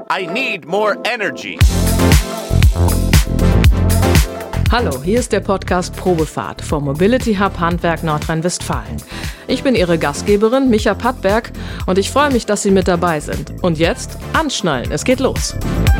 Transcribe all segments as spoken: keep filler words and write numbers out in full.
I need more energy. Hallo, hier ist der Podcast Probefahrt vom Mobility Hub Handwerk Nordrhein-Westfalen. Ich bin Ihre Gastgeberin Micha Pattberg und ich freue mich, dass Sie mit dabei sind. Und jetzt anschnallen, es geht los.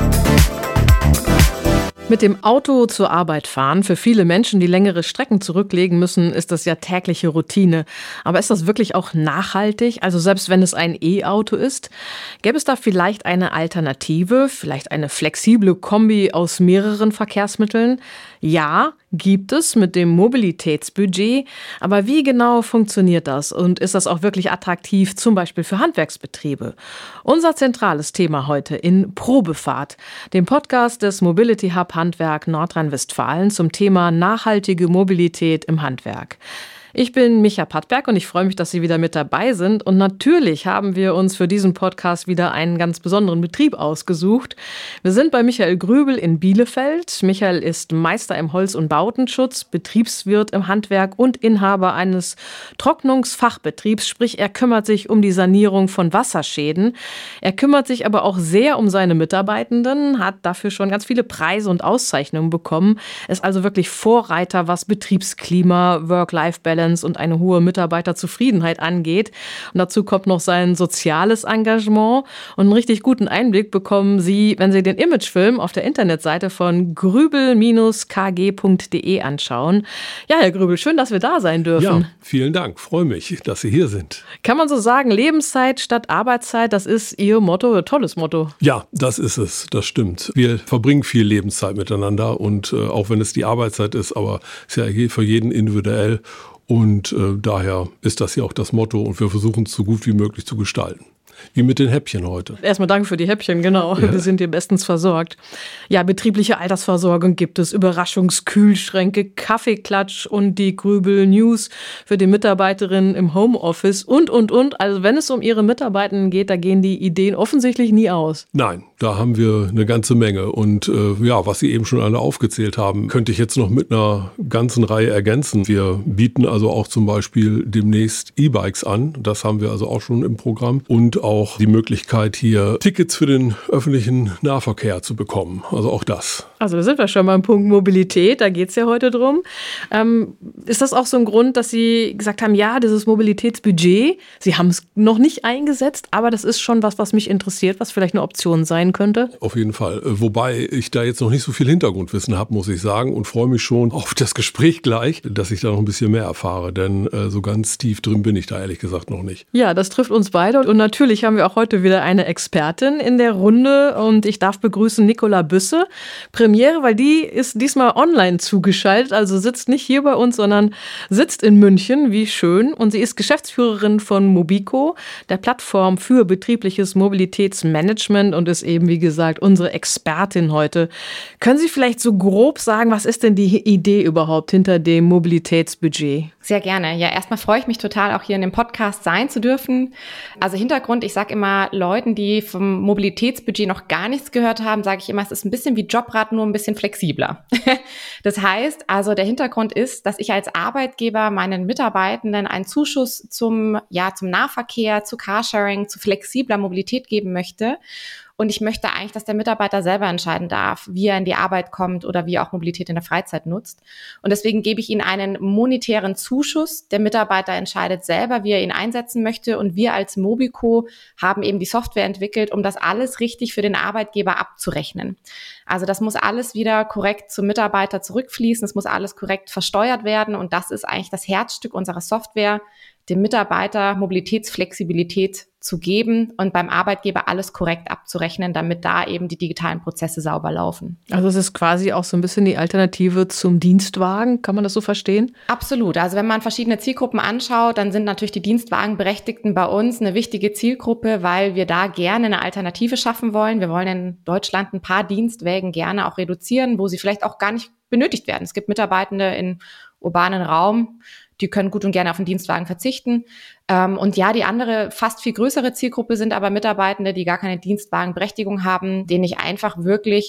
Mit dem Auto zur Arbeit fahren, für viele Menschen, die längere Strecken zurücklegen müssen, ist das ja tägliche Routine. Aber ist das wirklich auch nachhaltig? Also selbst wenn es ein E-Auto ist, gäbe es da vielleicht eine Alternative, vielleicht eine flexible Kombi aus mehreren Verkehrsmitteln? Ja, gibt es mit dem Mobilitätsbudget. Aber wie genau funktioniert das? Und ist das auch wirklich attraktiv, zum Beispiel für Handwerksbetriebe? Unser zentrales Thema heute in Probefahrt, dem Podcast des Mobility Hub Handwerk Nordrhein-Westfalen zum Thema nachhaltige Mobilität im Handwerk. Ich bin Micha Pattberg und ich freue mich, dass Sie wieder mit dabei sind. Und natürlich haben wir uns für diesen Podcast wieder einen ganz besonderen Betrieb ausgesucht. Wir sind bei Michael Grübel in Bielefeld. Michael ist Meister im Holz- und Bautenschutz, Betriebswirt im Handwerk und Inhaber eines Trocknungsfachbetriebs. Sprich, er kümmert sich um die Sanierung von Wasserschäden. Er kümmert sich aber auch sehr um seine Mitarbeitenden, hat dafür schon ganz viele Preise und Auszeichnungen bekommen. Ist also wirklich Vorreiter, was Betriebsklima, Work-Life-Balance und eine hohe Mitarbeiterzufriedenheit angeht. Und dazu kommt noch sein soziales Engagement. Und einen richtig guten Einblick bekommen Sie, wenn Sie den Imagefilm auf der Internetseite von grübel Bindestrich k g punkt d e anschauen. Ja, Herr Grübel, schön, dass wir da sein dürfen. Ja, vielen Dank. Freue mich, dass Sie hier sind. Kann man so sagen, Lebenszeit statt Arbeitszeit, das ist Ihr Motto, ein tolles Motto. Ja, das ist es, das stimmt. Wir verbringen viel Lebenszeit miteinander und äh, auch wenn es die Arbeitszeit ist, aber es ist ja für jeden individuell. Und äh, daher ist das ja auch das Motto und wir versuchen es so gut wie möglich zu gestalten. Wie mit den Häppchen heute. Erstmal danke für die Häppchen, genau. Ja. Wir sind hier bestens versorgt. Ja, betriebliche Altersversorgung gibt es, Überraschungskühlschränke, Kaffeeklatsch und die Grübel-News für die Mitarbeiterinnen im Homeoffice und, und, und. Also wenn es um Ihre Mitarbeitenden geht, da gehen die Ideen offensichtlich nie aus. Nein, da haben wir eine ganze Menge. Und äh, ja, was Sie eben schon alle aufgezählt haben, könnte ich jetzt noch mit einer ganzen Reihe ergänzen. Wir bieten also auch zum Beispiel demnächst E-Bikes an. Das haben wir also auch schon im Programm. Und auch die Möglichkeit, hier Tickets für den öffentlichen Nahverkehr zu bekommen. Also auch das. Also da sind wir schon beim Punkt Mobilität, da geht es ja heute drum. Ähm, ist das auch so ein Grund, dass Sie gesagt haben, ja, dieses Mobilitätsbudget, Sie haben es noch nicht eingesetzt, aber das ist schon was, was mich interessiert, was vielleicht eine Option sein könnte? Auf jeden Fall. Wobei ich da jetzt noch nicht so viel Hintergrundwissen habe, muss ich sagen, und freue mich schon auf das Gespräch gleich, dass ich da noch ein bisschen mehr erfahre, denn äh, so ganz tief drin bin ich da ehrlich gesagt noch nicht. Ja, das trifft uns beide und natürlich haben wir auch heute wieder eine Expertin in der Runde und ich darf begrüßen Nicola Büsse. Premiere, weil die ist diesmal online zugeschaltet, also sitzt nicht hier bei uns, sondern sitzt in München, wie schön. Und sie ist Geschäftsführerin von Mobico, der Plattform für betriebliches Mobilitätsmanagement und ist eben, wie gesagt, unsere Expertin heute. Können Sie vielleicht so grob sagen, was ist denn die Idee überhaupt hinter dem Mobilitätsbudget? Sehr gerne. Ja, erstmal freue ich mich total, auch hier in dem Podcast sein zu dürfen. Also Hintergrund, ich sage immer Leuten, die vom Mobilitätsbudget noch gar nichts gehört haben, sage ich immer, es ist ein bisschen wie Jobrad, nur ein bisschen flexibler. Das heißt, also der Hintergrund ist, dass ich als Arbeitgeber meinen Mitarbeitenden einen Zuschuss zum, ja, zum Nahverkehr, zu Carsharing, zu flexibler Mobilität geben möchte. Und ich möchte eigentlich, dass der Mitarbeiter selber entscheiden darf, wie er in die Arbeit kommt oder wie er auch Mobilität in der Freizeit nutzt. Und deswegen gebe ich ihm einen monetären Zuschuss. Der Mitarbeiter entscheidet selber, wie er ihn einsetzen möchte. Und wir als Mobico haben eben die Software entwickelt, um das alles richtig für den Arbeitgeber abzurechnen. Also das muss alles wieder korrekt zum Mitarbeiter zurückfließen. Es muss alles korrekt versteuert werden. Und das ist eigentlich das Herzstück unserer Software, dem Mitarbeiter Mobilitätsflexibilität zu geben und beim Arbeitgeber alles korrekt abzurechnen, damit da eben die digitalen Prozesse sauber laufen. Also es ist quasi auch so ein bisschen die Alternative zum Dienstwagen, kann man das so verstehen? Absolut. Also wenn man verschiedene Zielgruppen anschaut, dann sind natürlich die Dienstwagenberechtigten bei uns eine wichtige Zielgruppe, weil wir da gerne eine Alternative schaffen wollen. Wir wollen in Deutschland ein paar Dienstwägen gerne auch reduzieren, wo sie vielleicht auch gar nicht benötigt werden. Es gibt Mitarbeitende in urbanen Raum, die können gut und gerne auf den Dienstwagen verzichten. Und ja, die andere, fast viel größere Zielgruppe sind aber Mitarbeitende, die gar keine Dienstwagenberechtigung haben, denen ich einfach wirklich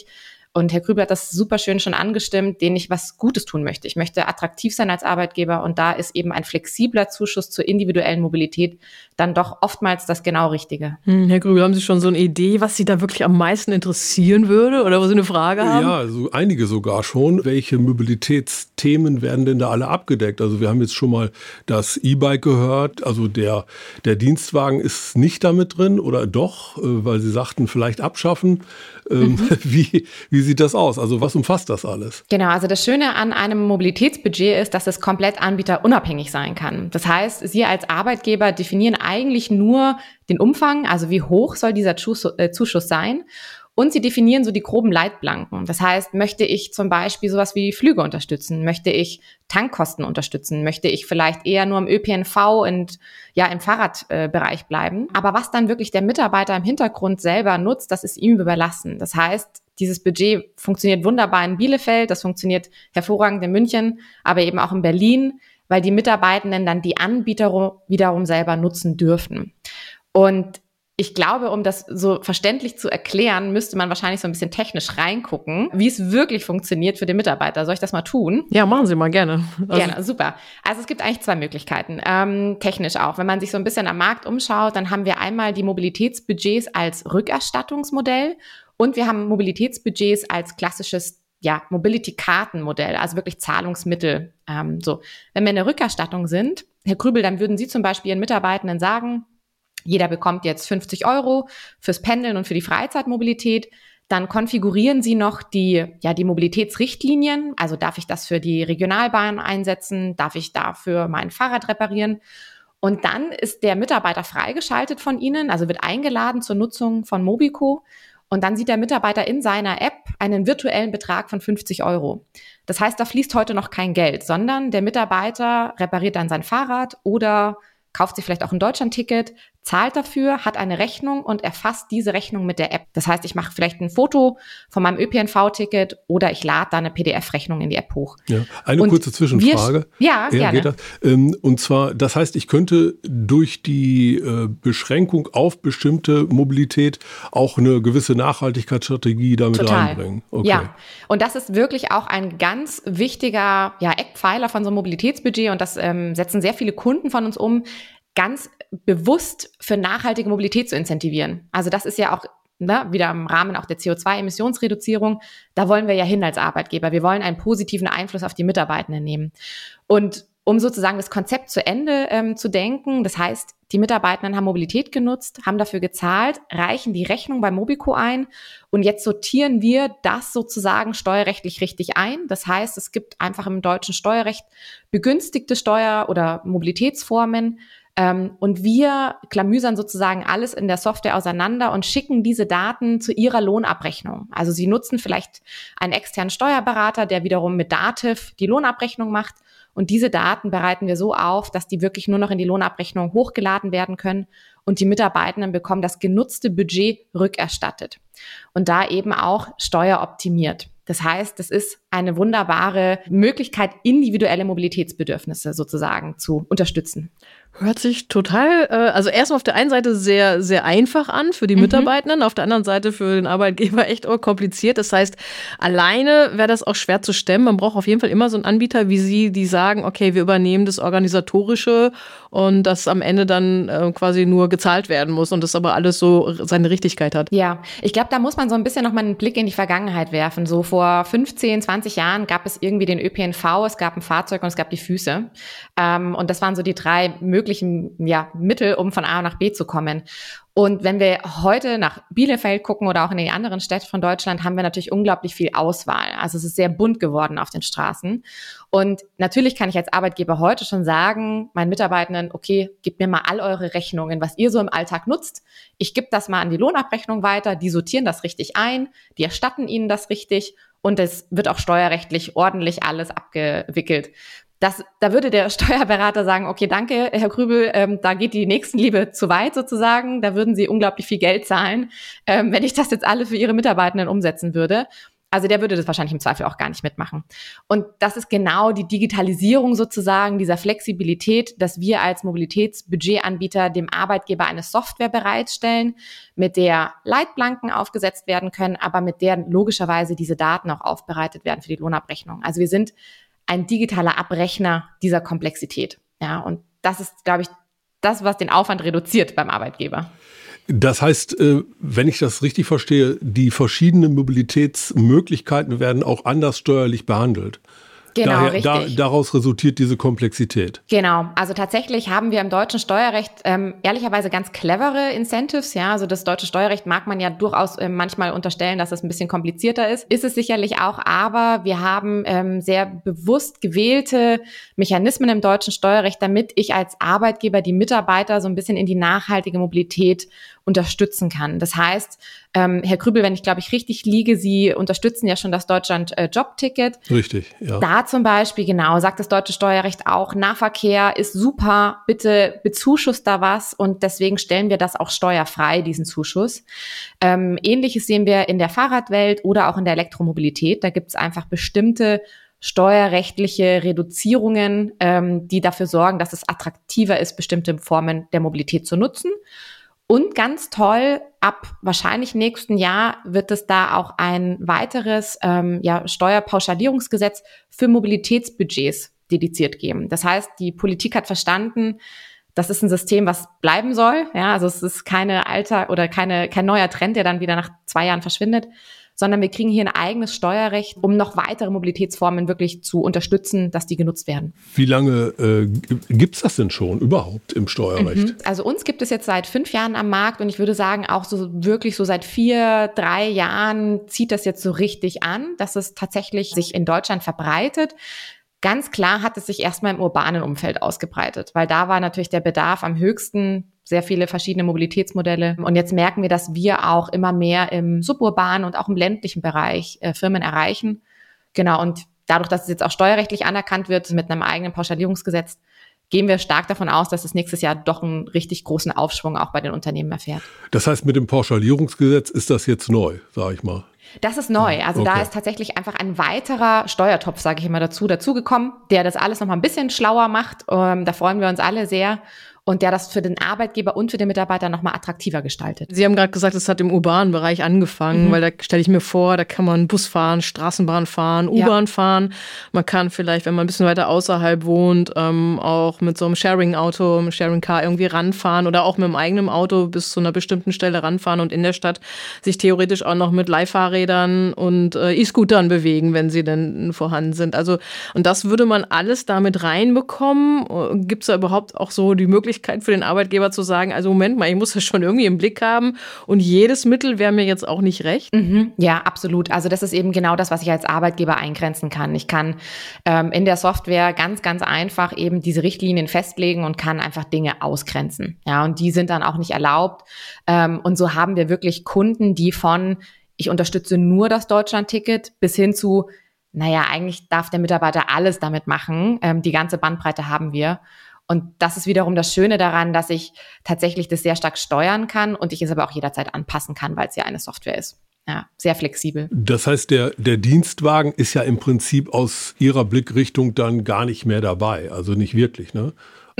Und Herr Grübel hat das super schön schon angestimmt, denen ich was Gutes tun möchte. Ich möchte attraktiv sein als Arbeitgeber und da ist eben ein flexibler Zuschuss zur individuellen Mobilität dann doch oftmals das genau Richtige. Hm, Herr Grübel, haben Sie schon so eine Idee, was Sie da wirklich am meisten interessieren würde oder wo Sie eine Frage haben? Ja, so einige sogar schon. Welche Mobilitätsthemen werden denn da alle abgedeckt? Also wir haben jetzt schon mal das E-Bike gehört, also der, der Dienstwagen ist nicht damit drin oder doch, weil Sie sagten, vielleicht abschaffen. Ähm, mhm. wie, wie sieht das aus? Also was umfasst das alles? Genau, also das Schöne an einem Mobilitätsbudget ist, dass es komplett anbieterunabhängig sein kann. Das heißt, Sie als Arbeitgeber definieren eigentlich nur den Umfang, also wie hoch soll dieser Zuschuss sein. Und sie definieren so die groben Leitplanken. Das heißt, möchte ich zum Beispiel sowas wie Flüge unterstützen? Möchte ich Tankkosten unterstützen? Möchte ich vielleicht eher nur im Ö P N V und ja im Fahrradbereich äh, bleiben? Aber was dann wirklich der Mitarbeiter im Hintergrund selber nutzt, das ist ihm überlassen. Das heißt, dieses Budget funktioniert wunderbar in Bielefeld, das funktioniert hervorragend in München, aber eben auch in Berlin, weil die Mitarbeitenden dann die Anbieter wiederum selber nutzen dürfen. Und ich glaube, um das so verständlich zu erklären, müsste man wahrscheinlich so ein bisschen technisch reingucken, wie es wirklich funktioniert für den Mitarbeiter. Soll ich das mal tun? Ja, machen Sie mal gerne. Also gerne, super. Also es gibt eigentlich zwei Möglichkeiten, ähm, technisch auch. Wenn man sich so ein bisschen am Markt umschaut, dann haben wir einmal die Mobilitätsbudgets als Rückerstattungsmodell und wir haben Mobilitätsbudgets als klassisches ja, Mobility-Kartenmodell, also wirklich Zahlungsmittel. Ähm, so, wenn wir in der Rückerstattung sind, Herr Grübel, dann würden Sie zum Beispiel Ihren Mitarbeitenden sagen, jeder bekommt jetzt fünfzig Euro fürs Pendeln und für die Freizeitmobilität. Dann konfigurieren Sie noch die, ja, die Mobilitätsrichtlinien. Also darf ich das für die Regionalbahn einsetzen? Darf ich dafür mein Fahrrad reparieren? Und dann ist der Mitarbeiter freigeschaltet von Ihnen, also wird eingeladen zur Nutzung von Mobico. Und dann sieht der Mitarbeiter in seiner App einen virtuellen Betrag von fünfzig Euro. Das heißt, da fließt heute noch kein Geld, sondern der Mitarbeiter repariert dann sein Fahrrad oder kauft sich vielleicht auch ein Deutschlandticket, zahlt dafür, hat eine Rechnung und erfasst diese Rechnung mit der App. Das heißt, ich mache vielleicht ein Foto von meinem Ö P N V-Ticket oder ich lade da eine P D F-Rechnung in die App hoch. Ja, eine und kurze Zwischenfrage. Wir, ja, ja, gerne. Geht das? Und zwar, das heißt, ich könnte durch die Beschränkung auf bestimmte Mobilität auch eine gewisse Nachhaltigkeitsstrategie damit Total. reinbringen. Okay. Ja, und das ist wirklich auch ein ganz wichtiger ja, Eckpfeiler von so einem Mobilitätsbudget und das ähm, setzen sehr viele Kunden von uns um, ganz bewusst für nachhaltige Mobilität zu incentivieren. Also das ist ja auch ne, wieder im Rahmen auch der C O zwei Emissionsreduzierung. Da wollen wir ja hin als Arbeitgeber. Wir wollen einen positiven Einfluss auf die Mitarbeitenden nehmen. Und um sozusagen das Konzept zu Ende ähm, zu denken, das heißt, die Mitarbeitenden haben Mobilität genutzt, haben dafür gezahlt, reichen die Rechnung bei Mobico ein und jetzt sortieren wir das sozusagen steuerrechtlich richtig ein. Das heißt, es gibt einfach im deutschen Steuerrecht begünstigte Steuer- oder Mobilitätsformen, Ähm, und wir klamüsern sozusagen alles in der Software auseinander und schicken diese Daten zu Ihrer Lohnabrechnung. Also Sie nutzen vielleicht einen externen Steuerberater, der wiederum mit Dativ die Lohnabrechnung macht. Und diese Daten bereiten wir so auf, dass die wirklich nur noch in die Lohnabrechnung hochgeladen werden können und die Mitarbeitenden bekommen das genutzte Budget rückerstattet. Und da eben auch steueroptimiert. Das heißt, das ist eine wunderbare Möglichkeit, individuelle Mobilitätsbedürfnisse sozusagen zu unterstützen. Hört sich total, äh, also erstmal auf der einen Seite sehr, sehr einfach an für die mhm. Mitarbeitenden, auf der anderen Seite für den Arbeitgeber echt kompliziert. Das heißt, alleine wäre das auch schwer zu stemmen. Man braucht auf jeden Fall immer so einen Anbieter wie Sie, die sagen, okay, wir übernehmen das Organisatorische und das am Ende dann äh, quasi nur gezahlt werden muss und das aber alles so seine Richtigkeit hat. Ja, ich glaube, da muss man so ein bisschen nochmal einen Blick in die Vergangenheit werfen. So vor fünfzehn, zwanzig Jahren gab es irgendwie den Ö P N V, es gab ein Fahrzeug und es gab die Füße. Ähm, und das waren so die drei möglichen ja, Mittel, um von A nach B zu kommen. Und wenn wir heute nach Bielefeld gucken oder auch in die anderen Städte von Deutschland, haben wir natürlich unglaublich viel Auswahl. Also es ist sehr bunt geworden auf den Straßen. Und natürlich kann ich als Arbeitgeber heute schon sagen, meinen Mitarbeitenden, okay, gebt mir mal all eure Rechnungen, was ihr so im Alltag nutzt. Ich gebe das mal an die Lohnabrechnung weiter, die sortieren das richtig ein, die erstatten ihnen das richtig und es wird auch steuerrechtlich ordentlich alles abgewickelt. Das, da würde der Steuerberater sagen, okay, danke, Herr Grübel, ähm, da geht die Nächstenliebe zu weit sozusagen. Da würden Sie unglaublich viel Geld zahlen, ähm, wenn ich das jetzt alle für Ihre Mitarbeitenden umsetzen würde. Also der würde das wahrscheinlich im Zweifel auch gar nicht mitmachen. Und das ist genau die Digitalisierung sozusagen, dieser Flexibilität, dass wir als Mobilitätsbudgetanbieter dem Arbeitgeber eine Software bereitstellen, mit der Leitplanken aufgesetzt werden können, aber mit der logischerweise diese Daten auch aufbereitet werden für die Lohnabrechnung. Also wir sind ein digitaler Abrechner dieser Komplexität. Ja, und das ist, glaube ich, das, was den Aufwand reduziert beim Arbeitgeber. Das heißt, wenn ich das richtig verstehe, die verschiedenen Mobilitätsmöglichkeiten werden auch anders steuerlich behandelt. Genau, Daher, richtig. Da, daraus resultiert diese Komplexität. Genau, also tatsächlich haben wir im deutschen Steuerrecht ähm, ehrlicherweise ganz clevere Incentives. Ja, also das deutsche Steuerrecht mag man ja durchaus äh, manchmal unterstellen, dass es ein bisschen komplizierter ist. Ist es sicherlich auch, aber wir haben ähm, sehr bewusst gewählte Mechanismen im deutschen Steuerrecht, damit ich als Arbeitgeber die Mitarbeiter so ein bisschen in die nachhaltige Mobilität unterstützen kann. Das heißt, ähm, Herr Krübel, wenn ich, glaube ich, richtig liege, Sie unterstützen ja schon das Deutschland-Jobticket. Richtig, ja. Da zum Beispiel, genau, sagt das deutsche Steuerrecht auch, Nahverkehr ist super, bitte bezuschusst da was und deswegen stellen wir das auch steuerfrei, diesen Zuschuss. Ähm, Ähnliches sehen wir in der Fahrradwelt oder auch in der Elektromobilität. Da gibt es einfach bestimmte steuerrechtliche Reduzierungen, ähm, die dafür sorgen, dass es attraktiver ist, bestimmte Formen der Mobilität zu nutzen. Und ganz toll, ab wahrscheinlich nächsten Jahr wird es da auch ein weiteres ähm, ja, Steuerpauschalierungsgesetz für Mobilitätsbudgets dediziert geben. Das heißt, die Politik hat verstanden, das ist ein System, was bleiben soll. Ja, also es ist keine alter oder keine kein neuer Trend, der dann wieder nach zwei Jahren verschwindet, sondern wir kriegen hier ein eigenes Steuerrecht, um noch weitere Mobilitätsformen wirklich zu unterstützen, dass die genutzt werden. Wie lange äh, gibt es das denn schon überhaupt im Steuerrecht? Mhm. Also uns gibt es jetzt seit fünf Jahren am Markt und ich würde sagen, auch so wirklich so seit vier, drei Jahren zieht das jetzt so richtig an, dass es tatsächlich sich in Deutschland verbreitet. Ganz klar hat es sich erstmal im urbanen Umfeld ausgebreitet, weil da war natürlich der Bedarf am höchsten, sehr viele verschiedene Mobilitätsmodelle. Und jetzt merken wir, dass wir auch immer mehr im suburbanen und auch im ländlichen Bereich äh, Firmen erreichen. Genau, und dadurch, dass es jetzt auch steuerrechtlich anerkannt wird mit einem eigenen Pauschalierungsgesetz, gehen wir stark davon aus, dass es nächstes Jahr doch einen richtig großen Aufschwung auch bei den Unternehmen erfährt. Das heißt, mit dem Pauschalierungsgesetz ist das jetzt neu, sage ich mal. Das ist neu. Also okay. Da ist tatsächlich einfach ein weiterer Steuertopf, sage ich immer dazu, dazugekommen, der das alles noch mal ein bisschen schlauer macht. Ähm, da freuen wir uns alle sehr. Und der das für den Arbeitgeber und für den Mitarbeiter nochmal attraktiver gestaltet. Sie haben gerade gesagt, es hat im urbanen Bereich angefangen, mhm. weil da stelle ich mir vor, da kann man Bus fahren, Straßenbahn fahren, U-Bahn ja. fahren. Man kann vielleicht, wenn man ein bisschen weiter außerhalb wohnt, ähm, auch mit so einem Sharing-Auto, einem Sharing-Car irgendwie ranfahren oder auch mit dem eigenen Auto bis zu einer bestimmten Stelle ranfahren und in der Stadt sich theoretisch auch noch mit Leihfahrrädern und äh, E-Scootern bewegen, wenn sie denn vorhanden sind. Also, und das würde man alles damit reinbekommen. Gibt es da überhaupt auch so die Möglichkeit, für den Arbeitgeber zu sagen, also Moment mal, ich muss das schon irgendwie im Blick haben und jedes Mittel wäre mir jetzt auch nicht recht? Mhm, ja, absolut. Also das ist eben genau das, was ich als Arbeitgeber eingrenzen kann. Ich kann ähm, in der Software ganz, ganz einfach eben diese Richtlinien festlegen und kann einfach Dinge ausgrenzen. Ja, und die sind dann auch nicht erlaubt. Ähm, und so haben wir wirklich Kunden, die von, ich unterstütze nur das Deutschland-Ticket bis hin zu, naja, eigentlich darf der Mitarbeiter alles damit machen. Ähm, die ganze Bandbreite haben wir. Und das ist wiederum das Schöne daran, dass ich tatsächlich das sehr stark steuern kann und ich es aber auch jederzeit anpassen kann, weil es ja eine Software ist. Ja, sehr flexibel. Das heißt, der, der Dienstwagen ist ja im Prinzip aus Ihrer Blickrichtung dann gar nicht mehr dabei. Also nicht wirklich, ne?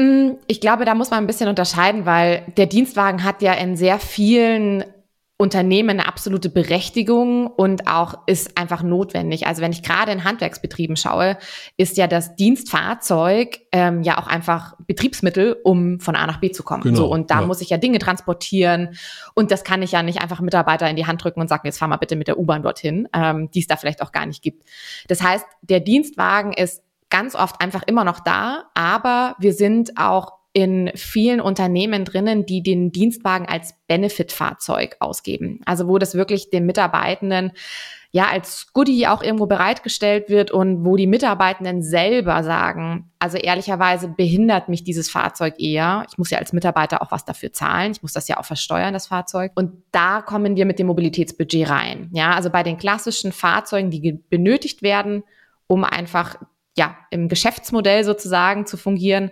Ich glaube, da muss man ein bisschen unterscheiden, weil der Dienstwagen hat ja in sehr vielen Unternehmen eine absolute Berechtigung und auch ist einfach notwendig. Also wenn ich gerade in Handwerksbetrieben schaue, ist ja das Dienstfahrzeug ähm, ja auch einfach Betriebsmittel, um von A nach B zu kommen. Genau, so, und da ja. muss ich ja Dinge transportieren und das kann ich ja nicht einfach Mitarbeiter in die Hand drücken und sagen, jetzt fahr mal bitte mit der U-Bahn dorthin, ähm, die es da vielleicht auch gar nicht gibt. Das heißt, der Dienstwagen ist ganz oft einfach immer noch da, aber wir sind auch in vielen Unternehmen drinnen, die den Dienstwagen als Benefit-Fahrzeug ausgeben. Also wo das wirklich den Mitarbeitenden ja als Goodie auch irgendwo bereitgestellt wird und wo die Mitarbeitenden selber sagen, also ehrlicherweise behindert mich dieses Fahrzeug eher. Ich muss ja als Mitarbeiter auch was dafür zahlen. Ich muss das ja auch versteuern, das Fahrzeug. Und da kommen wir mit dem Mobilitätsbudget rein. Ja, also bei den klassischen Fahrzeugen, die benötigt werden, um einfach ja im Geschäftsmodell sozusagen zu fungieren,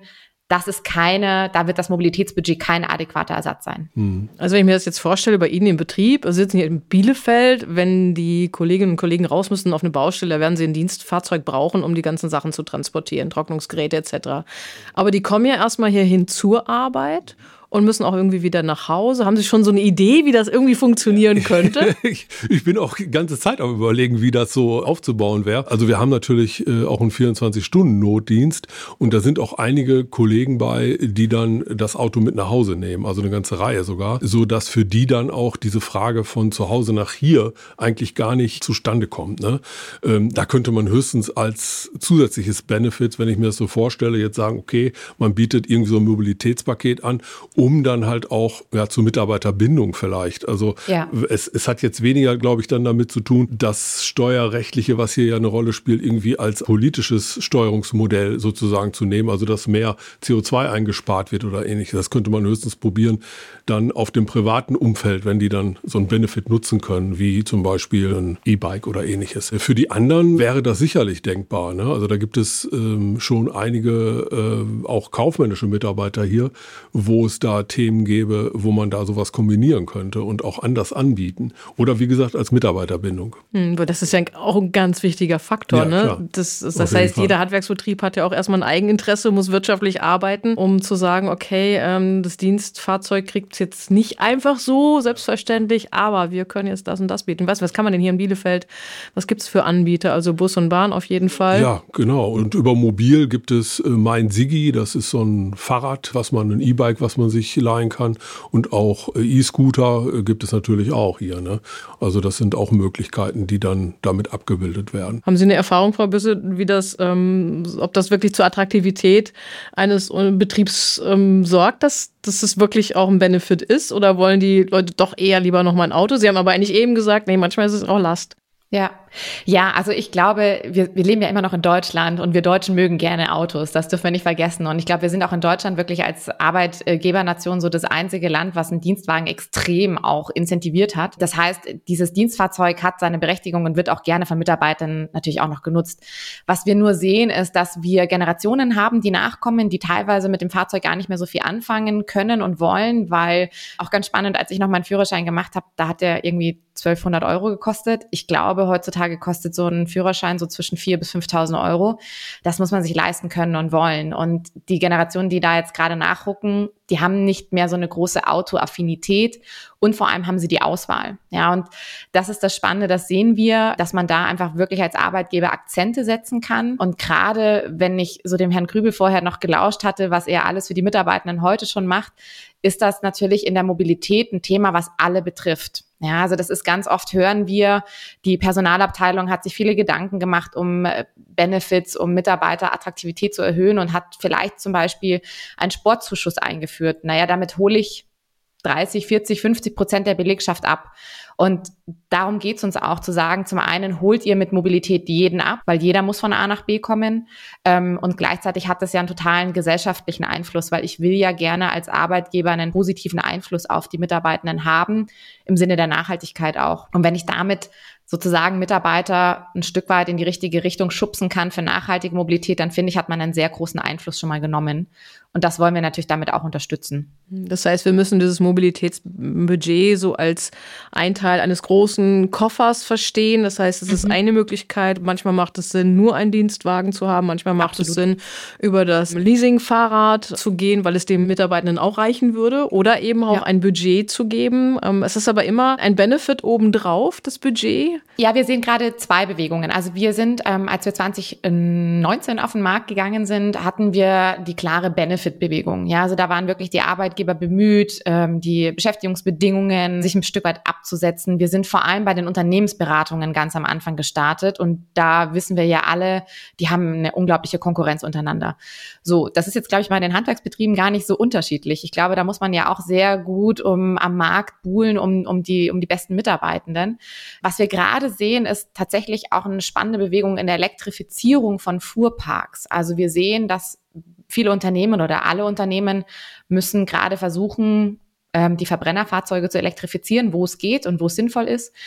das ist keine, da wird das Mobilitätsbudget kein adäquater Ersatz sein. Hm. Also wenn ich mir das jetzt vorstelle, bei Ihnen im Betrieb, also sitzen hier in Bielefeld, wenn die Kolleginnen und Kollegen raus müssen auf eine Baustelle, da werden sie ein Dienstfahrzeug brauchen, um die ganzen Sachen zu transportieren, Trocknungsgeräte et cetera. Aber die kommen ja erstmal hierhin zur Arbeit und müssen auch irgendwie wieder nach Hause. Haben Sie schon so eine Idee, wie das irgendwie funktionieren könnte? ich, ich bin auch die ganze Zeit am Überlegen, wie das so aufzubauen wäre. Also wir haben natürlich äh, auch einen vierundzwanzig-Stunden-Notdienst und da sind auch einige Kollegen bei, die dann das Auto mit nach Hause nehmen, also eine ganze Reihe sogar, so dass für die dann auch diese Frage von zu Hause nach hier eigentlich gar nicht zustande kommt. Ne? Ähm, da könnte man höchstens als zusätzliches Benefit, wenn ich mir das so vorstelle, jetzt sagen, okay, man bietet irgendwie so ein Mobilitätspaket an, um dann halt auch ja, zur Mitarbeiterbindung vielleicht. Also ja. es, es hat jetzt weniger, glaube ich, dann damit zu tun, das Steuerrechtliche, was hier ja eine Rolle spielt, irgendwie als politisches Steuerungsmodell sozusagen zu nehmen, also dass mehr C O zwei eingespart wird oder ähnliches. Das könnte man höchstens probieren, dann auf dem privaten Umfeld, wenn die dann so einen Benefit nutzen können, wie zum Beispiel ein E-Bike oder ähnliches. Für die anderen wäre das sicherlich denkbar. Ne? Also da gibt es ähm, schon einige äh, auch kaufmännische Mitarbeiter hier, wo es da Themen gäbe, wo man da sowas kombinieren könnte und auch anders anbieten. Oder wie gesagt, als Mitarbeiterbindung. Hm, das ist ja auch ein ganz wichtiger Faktor. Ja, ne? Das, das, das heißt, jeder Handwerksbetrieb hat ja auch erstmal ein Eigeninteresse, muss wirtschaftlich arbeiten, um zu sagen, okay, ähm, das Dienstfahrzeug kriegt es jetzt nicht einfach so, selbstverständlich, aber wir können jetzt das und das bieten. Weißt du, was kann man denn hier in Bielefeld, was gibt es für Anbieter? Also Bus und Bahn auf jeden Fall. Ja, genau. Und über Mobil gibt es äh, Mein Sigi, das ist so ein Fahrrad, was man, ein E-Bike, was man sich leihen kann. Und auch E-Scooter gibt es natürlich auch hier. Ne? Also das sind auch Möglichkeiten, die dann damit abgebildet werden. Haben Sie eine Erfahrung, Frau Büsse, wie das, ähm, ob das wirklich zur Attraktivität eines Betriebs ähm, sorgt, dass, dass es wirklich auch ein Benefit ist? Oder wollen die Leute doch eher lieber noch mal ein Auto? Sie haben aber eigentlich eben gesagt, nee, manchmal ist es auch Last. Ja, ja, also ich glaube, wir, wir leben ja immer noch in Deutschland und wir Deutschen mögen gerne Autos, das dürfen wir nicht vergessen. Und ich glaube, wir sind auch in Deutschland wirklich als Arbeitgebernation so das einzige Land, was einen Dienstwagen extrem auch incentiviert hat. Das heißt, dieses Dienstfahrzeug hat seine Berechtigung und wird auch gerne von Mitarbeitern natürlich auch noch genutzt. Was wir nur sehen, ist, dass wir Generationen haben, die nachkommen, die teilweise mit dem Fahrzeug gar nicht mehr so viel anfangen können und wollen, weil auch ganz spannend, als ich noch meinen Führerschein gemacht habe, da hat der irgendwie zwölfhundert Euro gekostet. Ich glaube, heutzutage kostet so ein Führerschein so zwischen viertausend bis fünftausend Euro. Das muss man sich leisten können und wollen. Und die Generationen, die da jetzt gerade nachrücken, die haben nicht mehr so eine große Autoaffinität und vor allem haben sie die Auswahl. Ja, und das ist das Spannende, das sehen wir, dass man da einfach wirklich als Arbeitgeber Akzente setzen kann. Und gerade wenn ich so dem Herrn Grübel vorher noch gelauscht hatte, was er alles für die Mitarbeitenden heute schon macht, ist das natürlich in der Mobilität ein Thema, was alle betrifft. Ja, also das ist ganz oft, hören wir, die Personalabteilung hat sich viele Gedanken gemacht, um Benefits, um Mitarbeiterattraktivität zu erhöhen und hat vielleicht zum Beispiel einen Sportzuschuss eingeführt. Naja, damit hole ich dreißig, vierzig, fünfzig Prozent der Belegschaft ab. Und darum geht es uns auch zu sagen, zum einen holt ihr mit Mobilität jeden ab, weil jeder muss von A nach B kommen. Und gleichzeitig hat das ja einen totalen gesellschaftlichen Einfluss, weil ich will ja gerne als Arbeitgeber einen positiven Einfluss auf die Mitarbeitenden haben, im Sinne der Nachhaltigkeit auch. Und wenn ich damit sozusagen Mitarbeiter ein Stück weit in die richtige Richtung schubsen kann für nachhaltige Mobilität, dann finde ich, hat man einen sehr großen Einfluss schon mal genommen. Und das wollen wir natürlich damit auch unterstützen. Das heißt, wir müssen dieses Mobilitätsbudget so als ein Teil eines großen Koffers verstehen. Das heißt, es ist mhm. eine Möglichkeit. Manchmal macht es Sinn, nur einen Dienstwagen zu haben. Manchmal macht Absolut. es Sinn, über das Leasingfahrrad zu gehen, weil es dem Mitarbeitenden auch reichen würde. Oder eben auch ja. ein Budget zu geben. Es ist aber immer ein Benefit obendrauf, das Budget. Ja, wir sehen gerade zwei Bewegungen. Also wir sind, ähm, als wir zwanzig neunzehn auf den Markt gegangen sind, hatten wir die klare Benefit-Bewegung. Ja, also da waren wirklich die Arbeitgeber bemüht, ähm, die Beschäftigungsbedingungen sich ein Stück weit abzusetzen. Wir sind vor allem bei den Unternehmensberatungen ganz am Anfang gestartet und da wissen wir ja alle, die haben eine unglaubliche Konkurrenz untereinander. So, das ist jetzt, glaube ich, bei den Handwerksbetrieben gar nicht so unterschiedlich. Ich glaube, da muss man ja auch sehr gut um, am Markt buhlen, um, um, die, um die besten Mitarbeitenden. Was wir gerade sehen, ist tatsächlich auch eine spannende Bewegung in der Elektrifizierung von Fuhrparks. Also wir sehen, dass viele Unternehmen oder alle Unternehmen müssen gerade versuchen, die Verbrennerfahrzeuge zu elektrifizieren, wo es geht und wo es sinnvoll ist.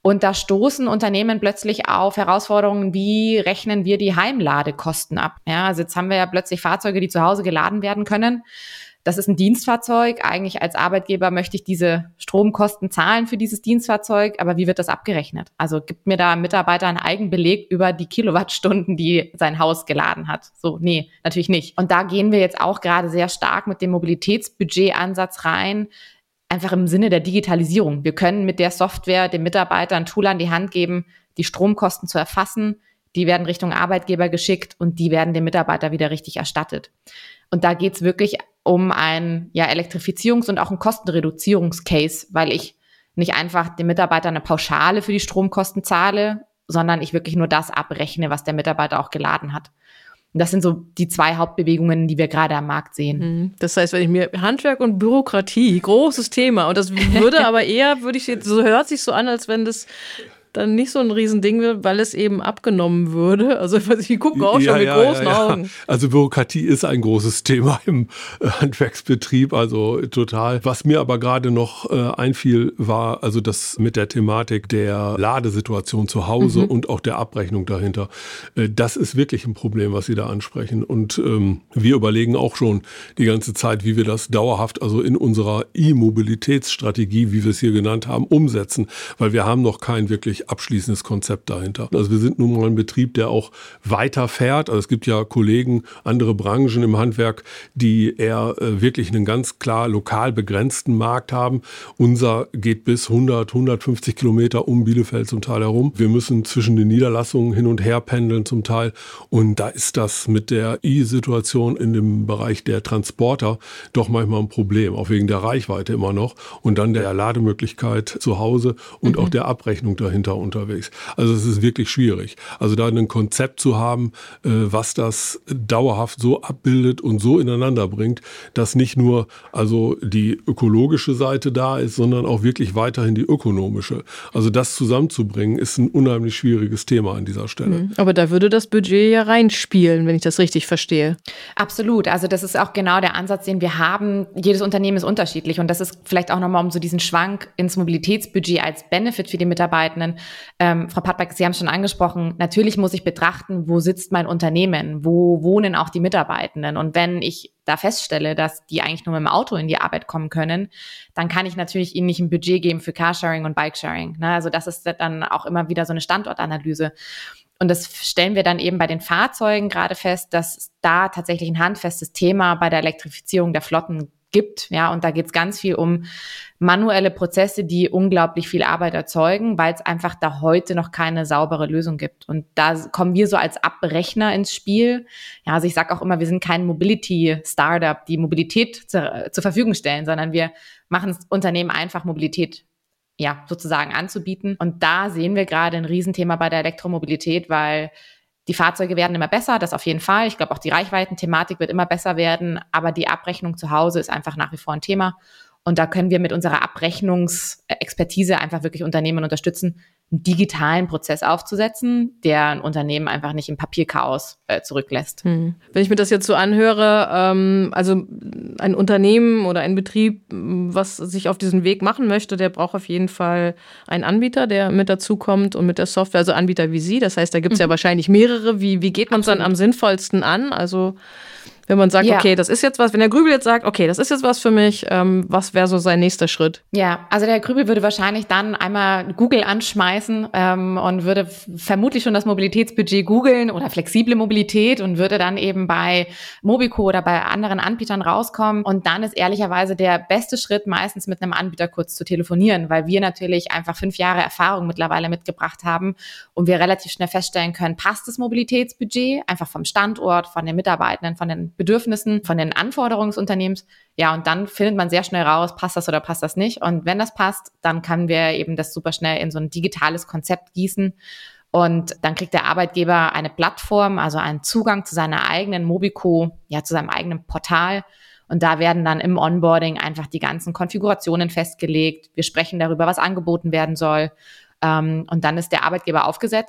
Und da stoßen Unternehmen plötzlich auf Herausforderungen, wie rechnen wir die Heimladekosten ab? Ja, also jetzt haben wir ja plötzlich Fahrzeuge, die zu Hause geladen werden können. Das ist ein Dienstfahrzeug. Eigentlich als Arbeitgeber möchte ich diese Stromkosten zahlen für dieses Dienstfahrzeug. Aber wie wird das abgerechnet? Also gibt mir da ein Mitarbeiter einen Eigenbeleg über die Kilowattstunden, die sein Haus geladen hat? So, nee, natürlich nicht. Und da gehen wir jetzt auch gerade sehr stark mit dem Mobilitätsbudgetansatz rein, einfach im Sinne der Digitalisierung. Wir können mit der Software dem Mitarbeiter ein Tool an die Hand geben, die Stromkosten zu erfassen. Die werden Richtung Arbeitgeber geschickt und die werden dem Mitarbeiter wieder richtig erstattet. Und da geht's wirklich um einen ja, Elektrifizierungs- und auch einen Kostenreduzierungscase, weil ich nicht einfach dem Mitarbeiter eine Pauschale für die Stromkosten zahle, sondern ich wirklich nur das abrechne, was der Mitarbeiter auch geladen hat. Und das sind so die zwei Hauptbewegungen, die wir gerade am Markt sehen. Das heißt, wenn ich mir Handwerk und Bürokratie, großes Thema. Und das würde aber eher, würde ich jetzt, so hört sich so an, als wenn das dann nicht so ein Riesending wird, weil es eben abgenommen würde. Also ich gucke auch schon ja, mit ja, großen ja, ja. Augen. Also Bürokratie ist ein großes Thema im äh, Handwerksbetrieb, also total. Was mir aber gerade noch äh, einfiel, war also das mit der Thematik der Ladesituation zu Hause mhm. und auch der Abrechnung dahinter. Äh, das ist wirklich ein Problem, was Sie da ansprechen. Und ähm, wir überlegen auch schon die ganze Zeit, wie wir das dauerhaft, also in unserer E-Mobilitätsstrategie, wie wir es hier genannt haben, umsetzen, weil wir haben noch kein wirklich abschließendes Konzept dahinter. Also wir sind nun mal ein Betrieb, der auch weiter fährt. Also es gibt ja Kollegen, andere Branchen im Handwerk, die eher äh, wirklich einen ganz klar lokal begrenzten Markt haben. Unser geht bis hundert, hundertfünfzig Kilometer um Bielefeld zum Teil herum. Wir müssen zwischen den Niederlassungen hin und her pendeln zum Teil. Und da ist das mit der E-Situation in dem Bereich der Transporter doch manchmal ein Problem, auch wegen der Reichweite immer noch. Und dann der Lademöglichkeit zu Hause und mhm. auch der Abrechnung dahinter unterwegs. Also es ist wirklich schwierig. Also da ein Konzept zu haben, was das dauerhaft so abbildet und so ineinander bringt, dass nicht nur also die ökologische Seite da ist, sondern auch wirklich weiterhin die ökonomische. Also das zusammenzubringen, ist ein unheimlich schwieriges Thema an dieser Stelle. Aber da würde das Budget ja reinspielen, wenn ich das richtig verstehe. Absolut. Also das ist auch genau der Ansatz, den wir haben. Jedes Unternehmen ist unterschiedlich und das ist vielleicht auch nochmal um so diesen Schwank ins Mobilitätsbudget als Benefit für die Mitarbeitenden. Ähm, Frau Pattberg, Sie haben es schon angesprochen, natürlich muss ich betrachten, wo sitzt mein Unternehmen, wo wohnen auch die Mitarbeitenden. Und wenn ich da feststelle, dass die eigentlich nur mit dem Auto in die Arbeit kommen können, dann kann ich natürlich ihnen nicht ein Budget geben für Carsharing und Bikesharing. Ne? Also das ist dann auch immer wieder so eine Standortanalyse. Und das stellen wir dann eben bei den Fahrzeugen gerade fest, dass da tatsächlich ein handfestes Thema bei der Elektrifizierung der Flotten gibt, ja, und da geht es ganz viel um manuelle Prozesse, die unglaublich viel Arbeit erzeugen, weil es einfach da heute noch keine saubere Lösung gibt. Und da kommen wir so als Abrechner ins Spiel. Ja, also ich sage auch immer, wir sind kein Mobility-Startup, die Mobilität zu, zur Verfügung stellen, sondern wir machen es Unternehmen einfach, Mobilität ja sozusagen anzubieten. Und da sehen wir gerade ein Riesenthema bei der Elektromobilität, weil die Fahrzeuge werden immer besser, das auf jeden Fall. Ich glaube, auch die Reichweiten-Thematik wird immer besser werden, aber die Abrechnung zu Hause ist einfach nach wie vor ein Thema. Und da können wir mit unserer Abrechnungsexpertise einfach wirklich Unternehmen unterstützen, einen digitalen Prozess aufzusetzen, der ein Unternehmen einfach nicht im Papierchaos äh, zurücklässt. Hm. Wenn ich mir das jetzt so anhöre, ähm, also ein Unternehmen oder ein Betrieb, was sich auf diesen Weg machen möchte, der braucht auf jeden Fall einen Anbieter, der mit dazukommt und mit der Software, also Anbieter wie Sie. Das heißt, da gibt es mhm. ja wahrscheinlich mehrere. Wie, wie geht man es dann am sinnvollsten an? Also wenn man sagt, ja. okay, das ist jetzt was, wenn der Grübel jetzt sagt, okay, das ist jetzt was für mich, ähm, was wäre so sein nächster Schritt? Ja, also der Grübel würde wahrscheinlich dann einmal Google anschmeißen ähm, und würde f- vermutlich schon das Mobilitätsbudget googeln oder flexible Mobilität und würde dann eben bei Mobico oder bei anderen Anbietern rauskommen. Und dann ist ehrlicherweise der beste Schritt meistens mit einem Anbieter kurz zu telefonieren, weil wir natürlich einfach fünf Jahre Erfahrung mittlerweile mitgebracht haben und wir relativ schnell feststellen können, passt das Mobilitätsbudget einfach vom Standort, von den Mitarbeitenden, von den Bedürfnissen, von den Anforderungen des Unternehmens. Ja, und dann findet man sehr schnell raus, passt das oder passt das nicht. Und wenn das passt, dann können wir eben das super schnell in so ein digitales Konzept gießen. Und dann kriegt der Arbeitgeber eine Plattform, also einen Zugang zu seiner eigenen Mobico, ja, zu seinem eigenen Portal. Und da werden dann im Onboarding einfach die ganzen Konfigurationen festgelegt. Wir sprechen darüber, was angeboten werden soll. Und dann ist der Arbeitgeber aufgesetzt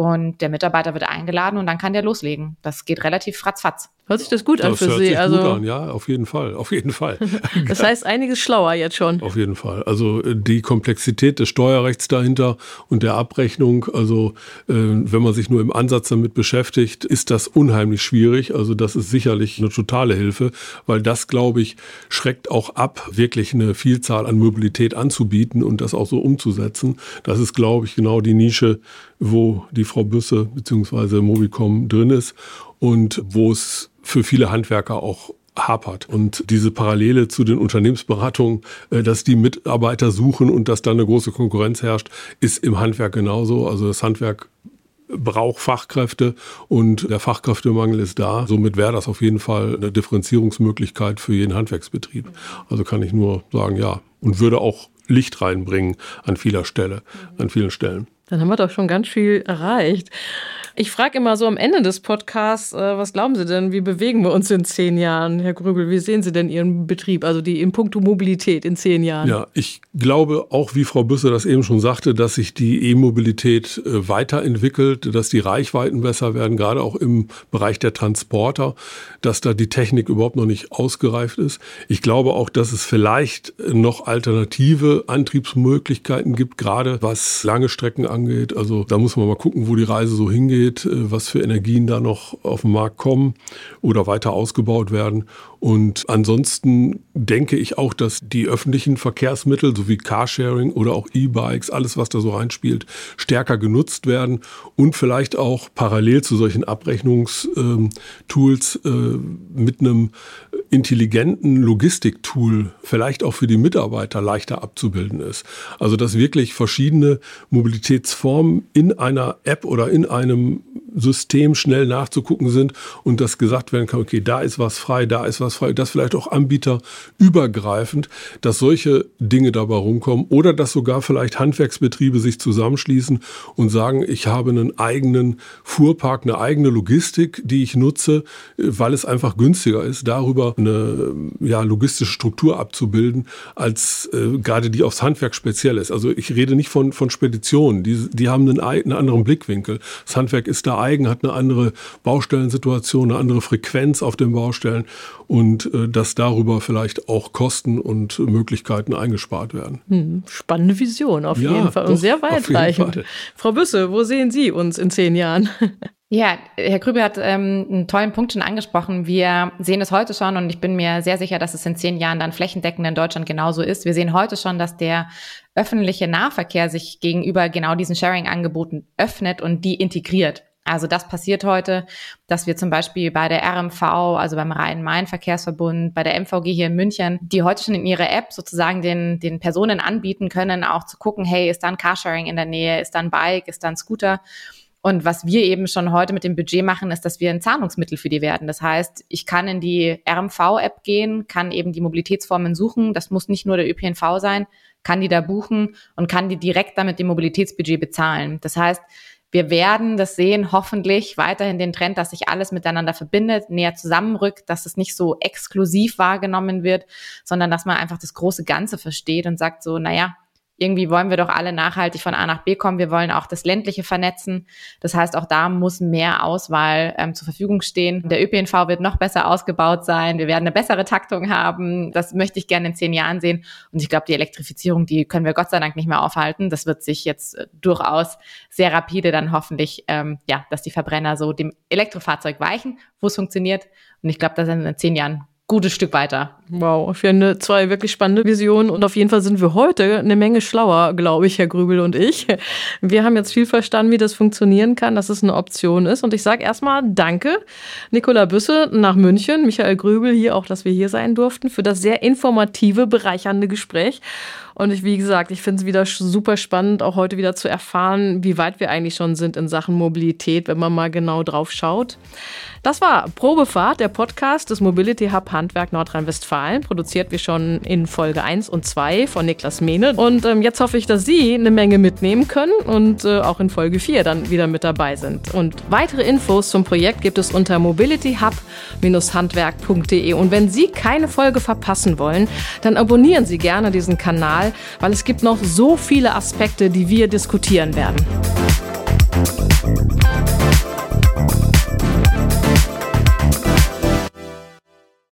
und der Mitarbeiter wird eingeladen und dann kann der loslegen. Das geht relativ ratzfatz. Hört sich das gut an das für hört Sie? Sich also gut an, ja, auf jeden Fall, auf jeden Fall. Das heißt, einiges schlauer jetzt schon. Auf jeden Fall. Also die Komplexität des Steuerrechts dahinter und der Abrechnung, also äh, wenn man sich nur im Ansatz damit beschäftigt, ist das unheimlich schwierig. Also das ist sicherlich eine totale Hilfe, weil das, glaube ich, schreckt auch ab, wirklich eine Vielzahl an Mobilität anzubieten und das auch so umzusetzen. Das ist, glaube ich, genau die Nische, wo die Frau Büsse bzw. Mobicom drin ist und wo es für viele Handwerker auch hapert. Und diese Parallele zu den Unternehmensberatungen, dass die Mitarbeiter suchen und dass da eine große Konkurrenz herrscht, ist im Handwerk genauso. Also das Handwerk braucht Fachkräfte und der Fachkräftemangel ist da. Somit wäre das auf jeden Fall eine Differenzierungsmöglichkeit für jeden Handwerksbetrieb. Also kann ich nur sagen, ja. Und würde auch Licht reinbringen an vieler Stelle, an vielen Stellen. Dann haben wir doch schon ganz viel erreicht. Ich frage immer so am Ende des Podcasts, äh, was glauben Sie denn, wie bewegen wir uns in zehn Jahren, Herr Grübel? Wie sehen Sie denn Ihren Betrieb, also die in puncto Mobilität in zehn Jahren? Ja, ich glaube, auch wie Frau Büsse das eben schon sagte, dass sich die E-Mobilität äh, weiterentwickelt, dass die Reichweiten besser werden, gerade auch im Bereich der Transporter, dass da die Technik überhaupt noch nicht ausgereift ist. Ich glaube auch, dass es vielleicht noch alternative Antriebsmöglichkeiten gibt, gerade was lange Strecken angeht. Also da muss man mal gucken, wo die Reise so hingeht, was für Energien da noch auf den Markt kommen oder weiter ausgebaut werden. Und ansonsten denke ich auch, dass die öffentlichen Verkehrsmittel sowie Carsharing oder auch E-Bikes, alles was da so reinspielt, stärker genutzt werden und vielleicht auch parallel zu solchen Abrechnungstools äh, mit einem intelligenten Logistiktool vielleicht auch für die Mitarbeiter leichter abzubilden ist. Also dass wirklich verschiedene Mobilitätsformen in einer App oder in einem System schnell nachzugucken sind und dass gesagt werden kann, okay, da ist was frei, da ist was frei, das vielleicht auch anbieterübergreifend, dass solche Dinge dabei rumkommen oder dass sogar vielleicht Handwerksbetriebe sich zusammenschließen und sagen, ich habe einen eigenen Fuhrpark, eine eigene Logistik, die ich nutze, weil es einfach günstiger ist, darüber eine ja, logistische Struktur abzubilden, als äh, gerade die aufs Handwerk speziell ist. Also ich rede nicht von, von Speditionen, die, die haben einen, einen anderen Blickwinkel. Das Handwerk ist da eigen, hat eine andere Baustellensituation, eine andere Frequenz auf den Baustellen und äh, dass darüber vielleicht auch Kosten und Möglichkeiten eingespart werden. Hm, spannende Vision auf ja, jeden Fall doch, und sehr weitreichend. Fall. Frau Büsse, wo sehen Sie uns in zehn Jahren? Ja, Herr Grübel hat ähm, einen tollen Punkt schon angesprochen. Wir sehen es heute schon und ich bin mir sehr sicher, dass es in zehn Jahren dann flächendeckend in Deutschland genauso ist. Wir sehen heute schon, dass der öffentliche Nahverkehr sich gegenüber genau diesen Sharing-Angeboten öffnet und die integriert. Also das passiert heute, dass wir zum Beispiel bei der R M V, also beim Rhein-Main-Verkehrsverbund, bei der M V G hier in München, die heute schon in ihrer App sozusagen den, den Personen anbieten können, auch zu gucken, hey, ist da ein Carsharing in der Nähe, ist da ein Bike, ist da ein Scooter? Und was wir eben schon heute mit dem Budget machen, ist, dass wir ein Zahlungsmittel für die werden. Das heißt, ich kann in die R M V-App gehen, kann eben die Mobilitätsformen suchen. Das muss nicht nur der Ö P N V sein, kann die da buchen und kann die direkt damit dem Mobilitätsbudget bezahlen. Das heißt, wir werden das sehen, hoffentlich weiterhin den Trend, dass sich alles miteinander verbindet, näher zusammenrückt, dass es nicht so exklusiv wahrgenommen wird, sondern dass man einfach das große Ganze versteht und sagt so, naja, irgendwie wollen wir doch alle nachhaltig von A nach B kommen. Wir wollen auch das Ländliche vernetzen. Das heißt, auch da muss mehr Auswahl ähm, zur Verfügung stehen. Der Ö P N V wird noch besser ausgebaut sein. Wir werden eine bessere Taktung haben. Das möchte ich gerne in zehn Jahren sehen. Und ich glaube, die Elektrifizierung, die können wir Gott sei Dank nicht mehr aufhalten. Das wird sich jetzt äh, durchaus sehr rapide dann hoffentlich, ähm, ja, dass die Verbrenner so dem Elektrofahrzeug weichen, wo es funktioniert. Und ich glaube, da sind wir in zehn Jahren gutes Stück weiter. Wow, für eine, zwei wirklich spannende Visionen und auf jeden Fall sind wir heute eine Menge schlauer, glaube ich, Herr Grübel und ich. Wir haben jetzt viel verstanden, wie das funktionieren kann, dass es eine Option ist und ich sage erstmal Danke, Nicola Büsse nach München, Michael Grübel hier auch, dass wir hier sein durften, für das sehr informative, bereichernde Gespräch. Und ich, wie gesagt, ich finde es wieder super spannend, auch heute wieder zu erfahren, wie weit wir eigentlich schon sind in Sachen Mobilität, wenn man mal genau drauf schaut. Das war Probefahrt, der Podcast des Mobility Hub Handwerk Nordrhein-Westfalen, produziert wir schon in Folge eins und zwei von Niklas Mehne. Und ähm, jetzt hoffe ich, dass Sie eine Menge mitnehmen können und äh, auch in Folge vier dann wieder mit dabei sind. Und weitere Infos zum Projekt gibt es unter mobility hub Bindestrich handwerk punkt de. Und wenn Sie keine Folge verpassen wollen, dann abonnieren Sie gerne diesen Kanal, weil es gibt noch so viele Aspekte, die wir diskutieren werden.